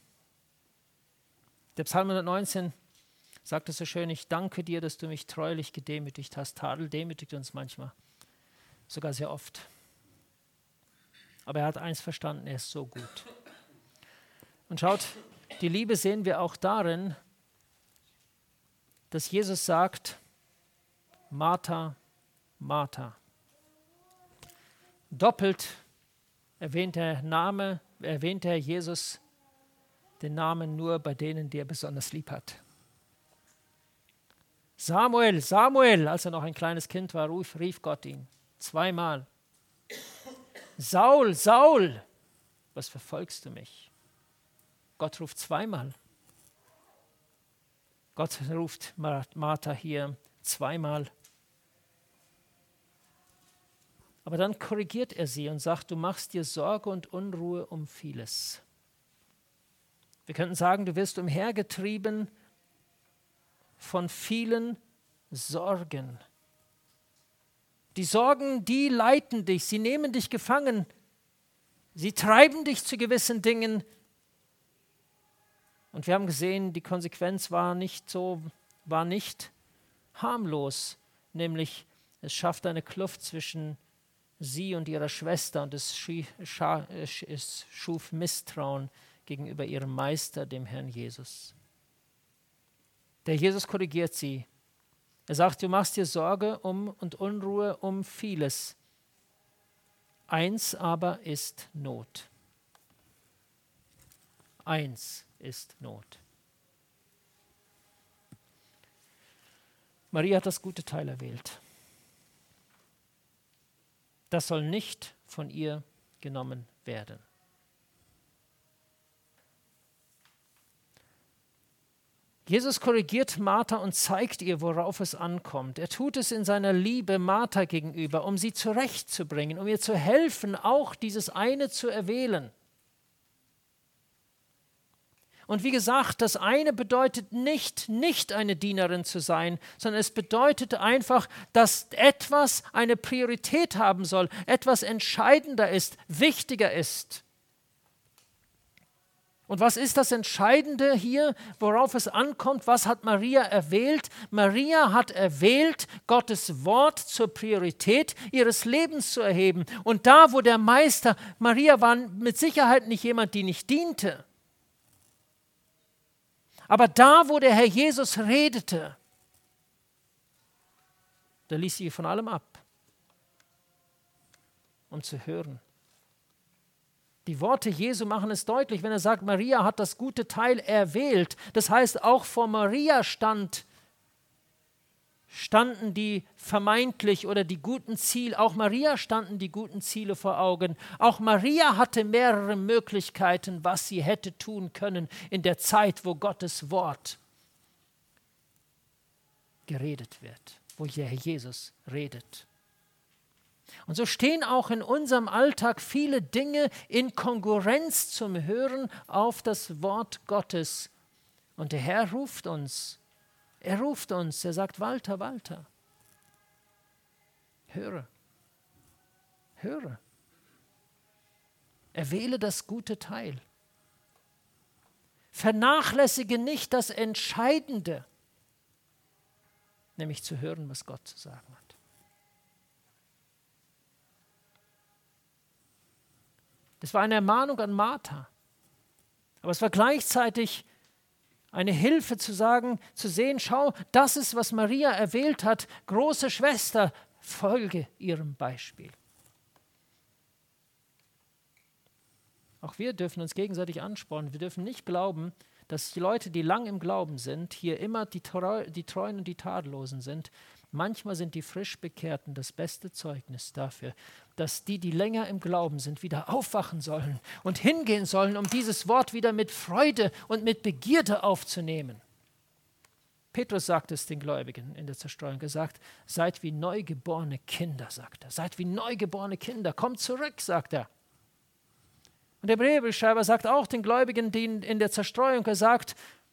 Der Psalm 119 sagt es so schön, ich danke dir, dass du mich treulich gedemütigt hast. Tadel demütigt uns manchmal, sogar sehr oft. Aber er hat eins verstanden, er ist so gut. Und schaut, die Liebe sehen wir auch darin, dass Jesus sagt, Martha, Martha. Doppelt erwähnt der Jesus den Namen nur bei denen, die er besonders lieb hat. Samuel, Samuel, als er noch ein kleines Kind war, rief Gott ihn. 2-mal. Saul, Saul, was verfolgst du mich? Gott ruft 2-mal. Gott ruft Martha hier 2-mal. Aber dann korrigiert er sie und sagt, du machst dir Sorge und Unruhe um vieles. Wir könnten sagen, du wirst umhergetrieben von vielen Sorgen. Die Sorgen, die leiten dich, sie nehmen dich gefangen, sie treiben dich zu gewissen Dingen. Und wir haben gesehen, die Konsequenz war nicht harmlos, nämlich es schafft eine Kluft zwischen sie und ihrer Schwester und es schuf Misstrauen gegenüber ihrem Meister, dem Herrn Jesus. Der Jesus korrigiert sie. Er sagt, du machst dir Sorge und Unruhe um vieles. Eins aber ist Not. Eins ist Not. Maria hat das gute Teil erwählt. Das soll nicht von ihr genommen werden. Jesus korrigiert Martha und zeigt ihr, worauf es ankommt. Er tut es in seiner Liebe Martha gegenüber, um sie zurechtzubringen, um ihr zu helfen, auch dieses eine zu erwählen. Und wie gesagt, das eine bedeutet nicht eine Dienerin zu sein, sondern es bedeutet einfach, dass etwas eine Priorität haben soll, etwas entscheidender ist, wichtiger ist. Und was ist das Entscheidende hier, worauf es ankommt? Was hat Maria erwählt? Maria hat erwählt, Gottes Wort zur Priorität ihres Lebens zu erheben. Und da, wo der Meister, Maria war mit Sicherheit nicht jemand, die nicht diente. Aber da, wo der Herr Jesus redete, da ließ sie von allem ab, um zu hören. Die Worte Jesu machen es deutlich, wenn er sagt, Maria hat das gute Teil erwählt. Das heißt, auch vor Maria standen die vermeintlich oder die guten Ziele, auch Maria standen die guten Ziele vor Augen. Auch Maria hatte mehrere Möglichkeiten, was sie hätte tun können in der Zeit, wo Gottes Wort geredet wird, wo der Herr Jesus redet. Und so stehen auch in unserem Alltag viele Dinge in Konkurrenz zum Hören auf das Wort Gottes. Und der Herr ruft uns. Er ruft uns. Er sagt, Walter, Walter, höre, höre. Erwähle das gute Teil. Vernachlässige nicht das Entscheidende, nämlich zu hören, was Gott zu sagen hat. Das war eine Ermahnung an Martha. Aber es war gleichzeitig eine Hilfe zu sagen, zu sehen, schau, das ist, was Maria erwählt hat. Große Schwester, folge ihrem Beispiel. Auch wir dürfen uns gegenseitig anspornen. Wir dürfen nicht glauben, dass die Leute, die lang im Glauben sind, hier immer die Treuen und die Tadellosen sind. Manchmal sind die Frischbekehrten das beste Zeugnis dafür, dass die länger im Glauben sind, wieder aufwachen sollen und hingehen sollen, um dieses Wort wieder mit Freude und mit Begierde aufzunehmen. Petrus sagt es den Gläubigen in der Zerstreuung, gesagt, seid wie neugeborene Kinder, sagt er. Seid wie neugeborene Kinder, kommt zurück, sagt er. Und der Hebräerbriefschreiber sagt auch den Gläubigen, die in der Zerstreuung gesagt,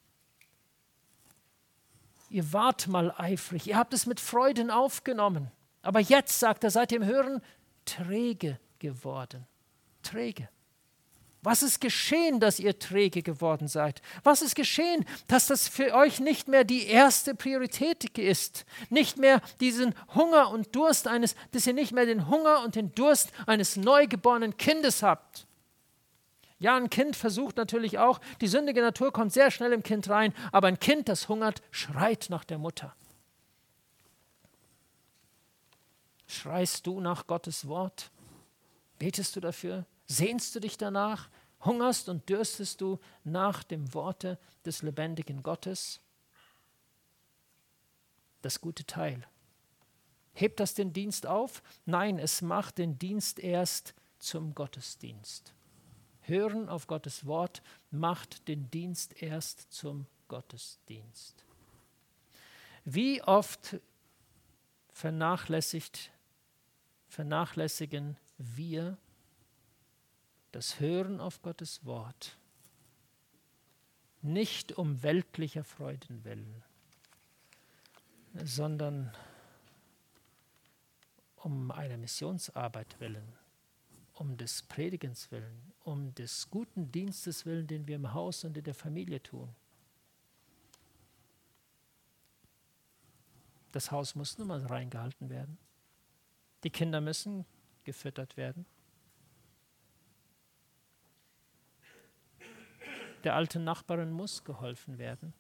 ihr wart mal eifrig, ihr habt es mit Freuden aufgenommen. Aber jetzt, sagt er, seid ihr im Hören träge geworden. Träge. Was ist geschehen, dass ihr träge geworden seid? Was ist geschehen, dass das für euch nicht mehr die erste Priorität ist? Nicht mehr diesen Hunger und Durst dass ihr nicht mehr den Hunger und den Durst eines neugeborenen Kindes habt. Ja, ein Kind versucht natürlich auch, die sündige Natur kommt sehr schnell im Kind rein, aber ein Kind, das hungert, schreit nach der Mutter. Schreist du nach Gottes Wort? Betest du dafür? Sehnst du dich danach? Hungerst und dürstest du nach dem Worte des lebendigen Gottes? Das gute Teil. Hebt das den Dienst auf? Nein, es macht den Dienst erst zum Gottesdienst. Hören auf Gottes Wort macht den Dienst erst zum Gottesdienst. Wie oft vernachlässigen wir das Hören auf Gottes Wort, nicht um weltlicher Freuden willen, sondern um einer Missionsarbeit willen, um des Predigens willen, um des guten Dienstes willen, den wir im Haus und in der Familie tun. Das Haus muss nun mal reingehalten werden. Die Kinder müssen gefüttert werden. Der alten Nachbarin muss geholfen werden.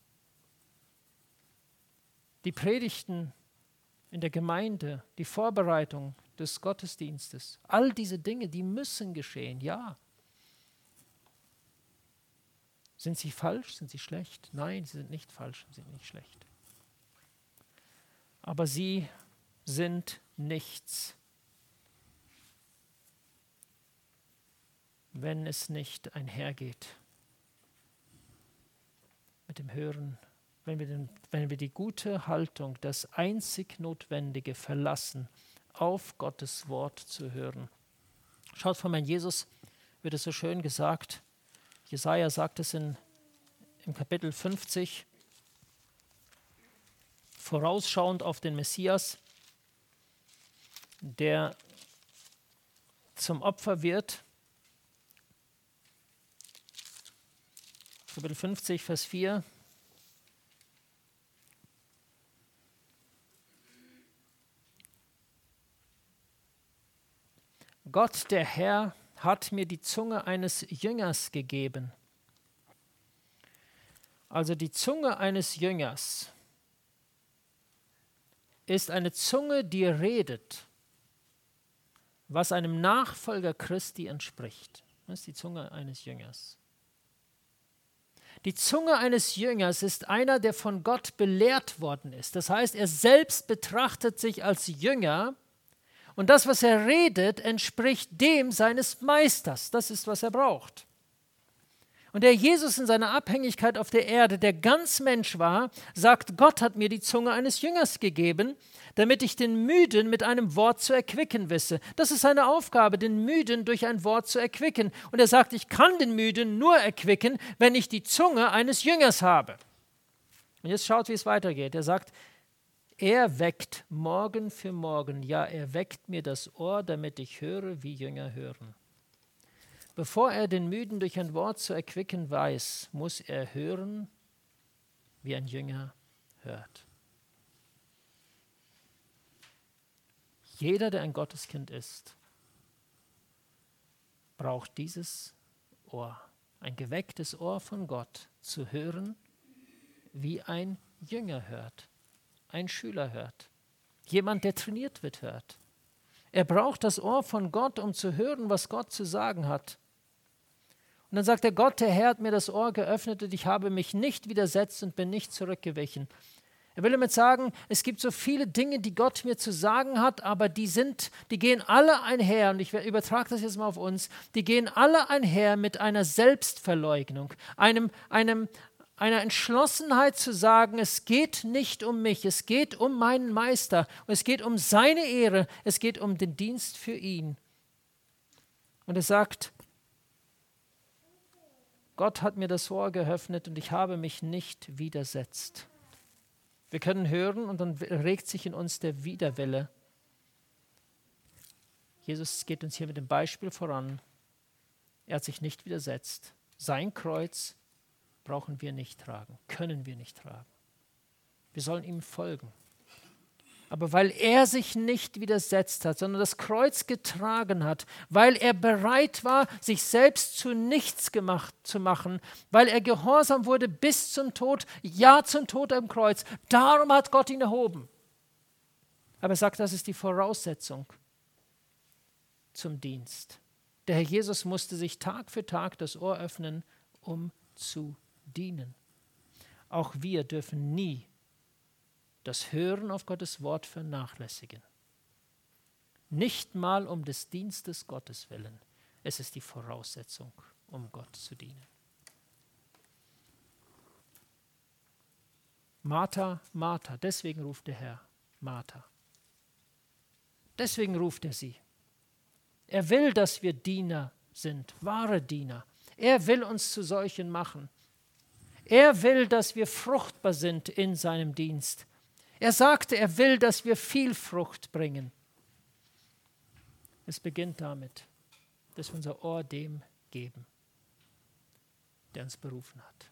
Die Predigten in der Gemeinde, die Vorbereitung des Gottesdienstes, all diese Dinge, die müssen geschehen, ja. Sind sie falsch? Sind sie schlecht? Nein, sie sind nicht falsch, sie sind nicht schlecht. aber sie sind nichts, wenn es nicht einhergeht mit dem Hören, wenn wir die gute Haltung, das einzig Notwendige verlassen, auf Gottes Wort zu hören. Schaut, von meinem Jesus wird es so schön gesagt. Jesaja sagt es im Kapitel 50, vorausschauend auf den Messias, der zum Opfer wird. Kapitel 50, Vers 4. Gott, der Herr, hat mir die Zunge eines Jüngers gegeben. Also die Zunge eines Jüngers ist eine Zunge, die redet, was einem Nachfolger Christi entspricht. Das ist die Zunge eines Jüngers. Die Zunge eines Jüngers ist einer, der von Gott belehrt worden ist. Das heißt, er selbst betrachtet sich als Jünger und das, was er redet, entspricht dem seines Meisters. Das ist, was er braucht. Und der Jesus in seiner Abhängigkeit auf der Erde, der ganz Mensch war, sagt, Gott hat mir die Zunge eines Jüngers gegeben, damit ich den Müden mit einem Wort zu erquicken wisse. Das ist seine Aufgabe, den Müden durch ein Wort zu erquicken. Und er sagt, ich kann den Müden nur erquicken, wenn ich die Zunge eines Jüngers habe. Und jetzt schaut, wie es weitergeht. Er sagt, er weckt Morgen für Morgen, ja, er weckt mir das Ohr, damit ich höre, wie Jünger hören. Bevor er den Müden durch ein Wort zu erquicken weiß, muss er hören, wie ein Jünger hört. Jeder, der ein Gotteskind ist, braucht dieses Ohr, ein gewecktes Ohr von Gott, zu hören, wie ein Jünger hört, ein Schüler hört, jemand, der trainiert wird, hört. Er braucht das Ohr von Gott, um zu hören, was Gott zu sagen hat. Und dann sagt er, Gott, der Herr hat mir das Ohr geöffnet und ich habe mich nicht widersetzt und bin nicht zurückgewichen. Er will damit sagen, es gibt so viele Dinge, die Gott mir zu sagen hat, aber die gehen alle einher, und ich übertrage das jetzt mal auf uns, die gehen alle einher mit einer Selbstverleugnung, einer Entschlossenheit zu sagen, es geht nicht um mich, es geht um meinen Meister, und es geht um seine Ehre, es geht um den Dienst für ihn. Und er sagt, Gott hat mir das Ohr geöffnet und ich habe mich nicht widersetzt. Wir können hören und dann regt sich in uns der Widerwille. Jesus geht uns hier mit dem Beispiel voran. Er hat sich nicht widersetzt. Sein Kreuz brauchen wir nicht tragen, können wir nicht tragen. Wir sollen ihm folgen. Aber weil er sich nicht widersetzt hat, sondern das Kreuz getragen hat, weil er bereit war, sich selbst zu nichts zu machen, weil er gehorsam wurde bis zum Tod, ja zum Tod am Kreuz, darum hat Gott ihn erhoben. Aber er sagt, das ist die Voraussetzung zum Dienst. Der Herr Jesus musste sich Tag für Tag das Ohr öffnen, um zu dienen. Auch wir dürfen nie das Hören auf Gottes Wort vernachlässigen. Nicht mal um des Dienstes Gottes willen. Es ist die Voraussetzung, um Gott zu dienen. Martha, Martha, deswegen ruft der Herr Martha. Deswegen ruft er sie. Er will, dass wir Diener sind, wahre Diener. Er will uns zu solchen machen. Er will, dass wir fruchtbar sind in seinem Dienst. Er sagte, er will, dass wir viel Frucht bringen. Es beginnt damit, dass wir unser Ohr dem geben, der uns berufen hat.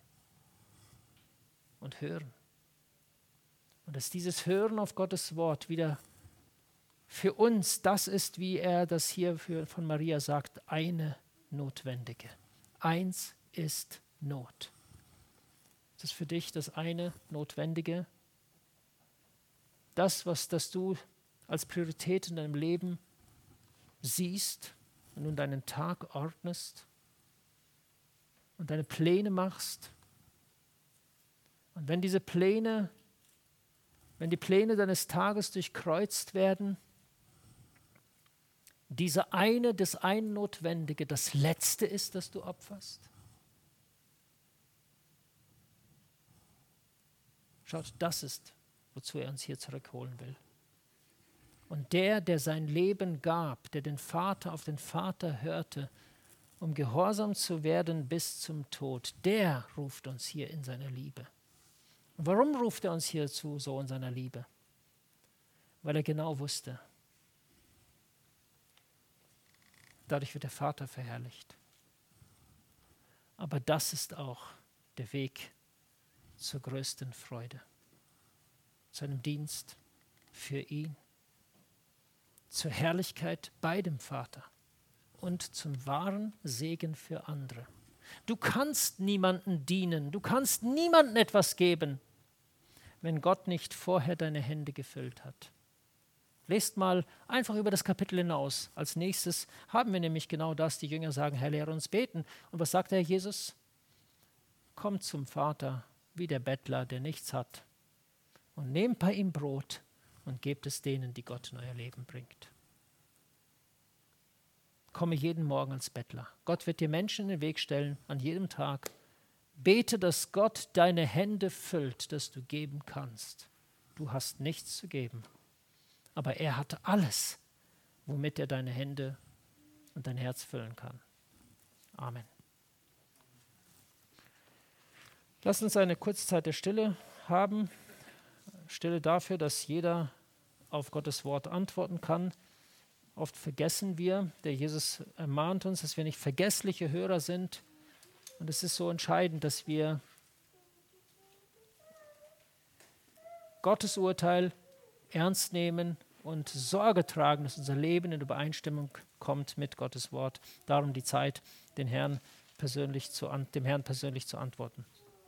Und hören. Und dass dieses Hören auf Gottes Wort wieder für uns das ist, wie er das hier von Maria sagt, eine notwendige. Eins ist Not. Ist das für dich das eine Notwendige? Das du als Priorität in deinem Leben siehst und nun deinen Tag ordnest und deine Pläne machst. Und wenn diese Pläne wenn die Pläne deines Tages durchkreuzt werden, das eine Notwendige, das Letzte ist, das du opferst? Schaut, das ist, wozu er uns hier zurückholen will. Und der sein Leben gab, der den Vater auf den Vater hörte, um gehorsam zu werden bis zum Tod, der ruft uns hier in seiner Liebe. Und warum ruft er uns hierzu so in seiner Liebe? Weil er genau wusste, dadurch wird der Vater verherrlicht. Aber das ist auch der Weg zur größten Freude, zu einem Dienst für ihn, zur Herrlichkeit bei dem Vater und zum wahren Segen für andere. Du kannst niemandem dienen, du kannst niemandem etwas geben, wenn Gott nicht vorher deine Hände gefüllt hat. Lest mal einfach über das Kapitel hinaus. Als nächstes haben wir nämlich genau das. Die Jünger sagen, Herr, lehre uns beten. Und was sagt der Herr Jesus? Kommt zum Vater wie der Bettler, der nichts hat. Und nehmt bei ihm Brot und gebt es denen, die Gott in euer Leben bringt. Komme jeden Morgen als Bettler. Gott wird dir Menschen in den Weg stellen, an jedem Tag. Bete, dass Gott deine Hände füllt, dass du geben kannst. Du hast nichts zu geben. Aber er hat alles, womit er deine Hände und dein Herz füllen kann. Amen. Lass uns eine kurze Zeit der Stille haben. Stille dafür, dass jeder auf Gottes Wort antworten kann. Oft vergessen wir, der Jesus ermahnt uns, dass wir nicht vergessliche Hörer sind. Und es ist so entscheidend, dass wir Gottes Urteil ernst nehmen und Sorge tragen, dass unser Leben in Übereinstimmung kommt mit Gottes Wort. Darum die Zeit, dem Herrn persönlich zu antworten.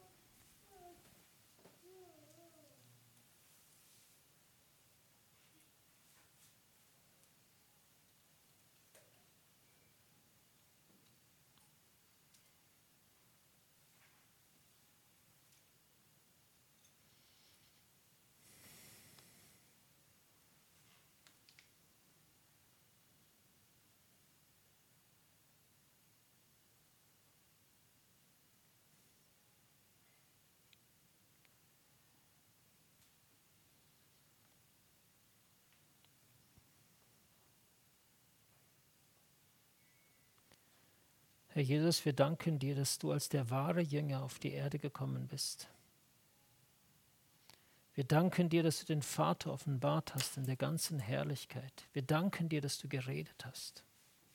Herr Jesus, wir danken dir, dass du als der wahre Jünger auf die Erde gekommen bist. Wir danken dir, dass du den Vater offenbart hast in der ganzen Herrlichkeit. Wir danken dir, dass du geredet hast.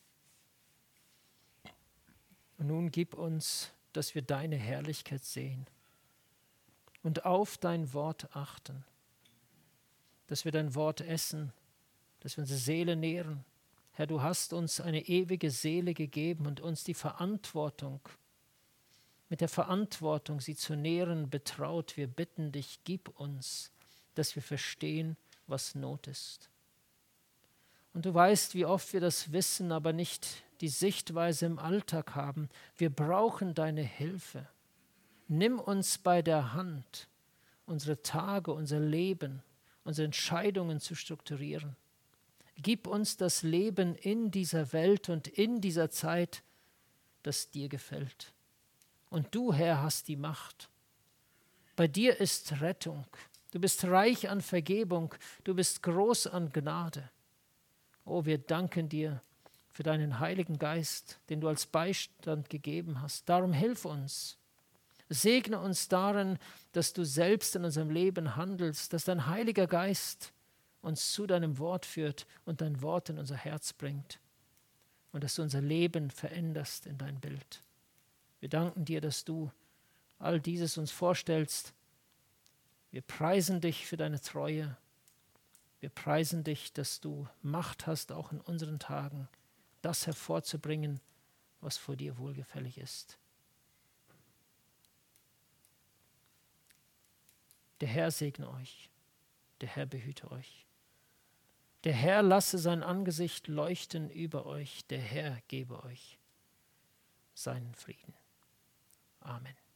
Und nun gib uns, dass wir deine Herrlichkeit sehen und auf dein Wort achten, dass wir dein Wort essen, dass wir unsere Seele nähren. Herr, du hast uns eine ewige Seele gegeben und uns die Verantwortung, mit der Verantwortung, sie zu nähren, betraut. Wir bitten dich, gib uns, dass wir verstehen, was Not ist. Und du weißt, wie oft wir das wissen, aber nicht die Sichtweise im Alltag haben. Wir brauchen deine Hilfe. Nimm uns bei der Hand, unsere Tage, unser Leben, unsere Entscheidungen zu strukturieren. Gib uns das Leben in dieser Welt und in dieser Zeit, das dir gefällt. Und du, Herr, hast die Macht. Bei dir ist Rettung. Du bist reich an Vergebung. Du bist groß an Gnade. Oh, wir danken dir für deinen Heiligen Geist, den du als Beistand gegeben hast. Darum hilf uns. Segne uns darin, dass du selbst in unserem Leben handelst, dass dein Heiliger Geist uns zu deinem Wort führt und dein Wort in unser Herz bringt und dass du unser Leben veränderst in dein Bild. Wir danken dir, dass du all dieses uns vorstellst. Wir preisen dich für deine Treue. Wir preisen dich, dass du Macht hast, auch in unseren Tagen, das hervorzubringen, was vor dir wohlgefällig ist. Der Herr segne euch. Der Herr behüte euch. Der Herr lasse sein Angesicht leuchten über euch. Der Herr gebe euch seinen Frieden. Amen.